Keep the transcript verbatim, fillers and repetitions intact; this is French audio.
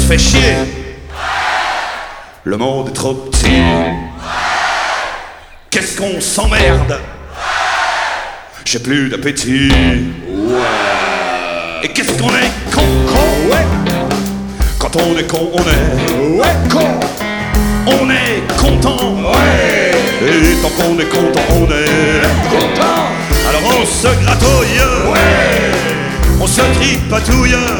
fait chier. Le monde est trop petit. Qu'est-ce qu'on s'emmerde. J'ai plus d'appétit. Et qu'est-ce qu'on est con, con, ouais. Quand on est con, on est ouais, con. On est content, ouais. Et tant qu'on est content, on est content. Alors on se gratouille, ouais. On se tripatouille.